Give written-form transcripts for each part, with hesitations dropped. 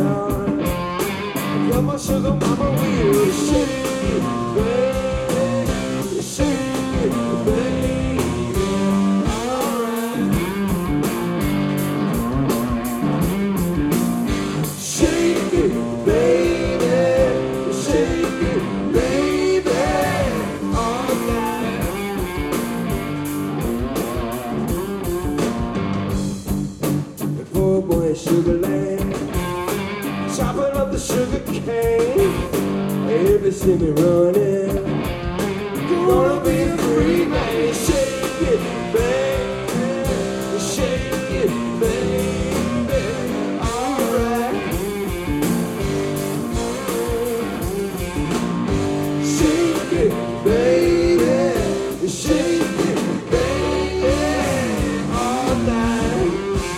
town. Come on, sugar mama, we'll shake it, baby. Shake it, baby. Alright. Shake it, baby. Shake it, baby. All night. The poor boy Sugarland, chopping up the sugar cane. If you see me running, gonna be a free man. Shake it, baby. Shake it, baby. Alright. Shake it, baby. Shake it, baby. All night.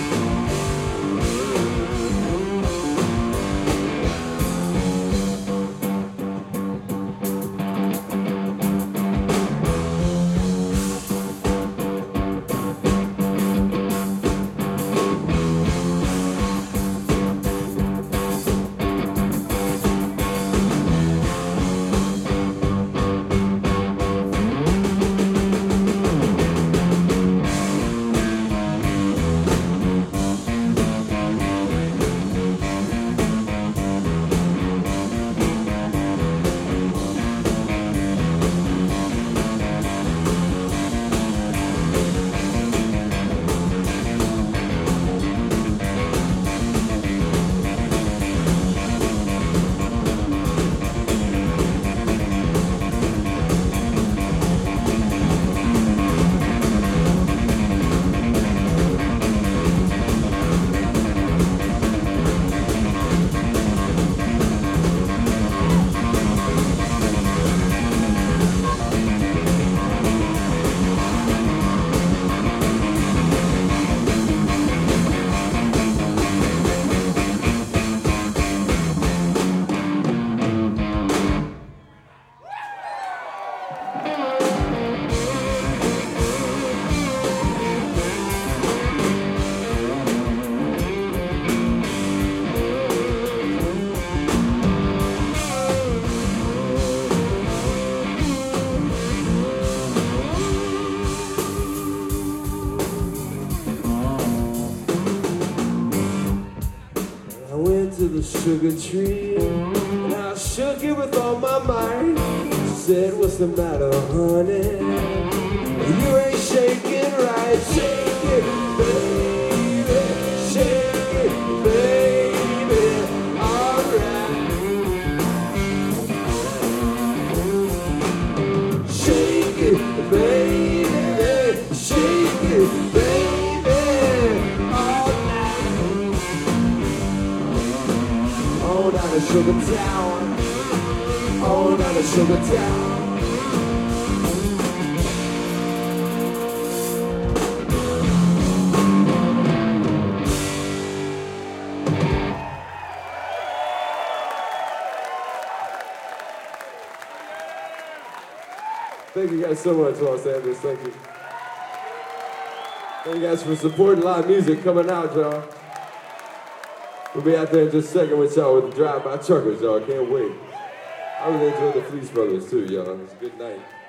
I went to the sugar tree and I shook it with all my might. She said, what's the matter, honey? You ain't shaking right. Shake it, baby. Shake it, baby. Alright. Shake it, baby. Shake it, baby. All night. Oh, down to Sugar Town. Oh, down to Sugar Town. Thank you guys so much, Los Angeles. Thank you. Thank you guys for supporting live music coming out, y'all. We'll be out there in just a second with y'all with the Drive-By Truckers, y'all. Can't wait. I really enjoyed the Fleece Brothers, too, y'all. It was a good night.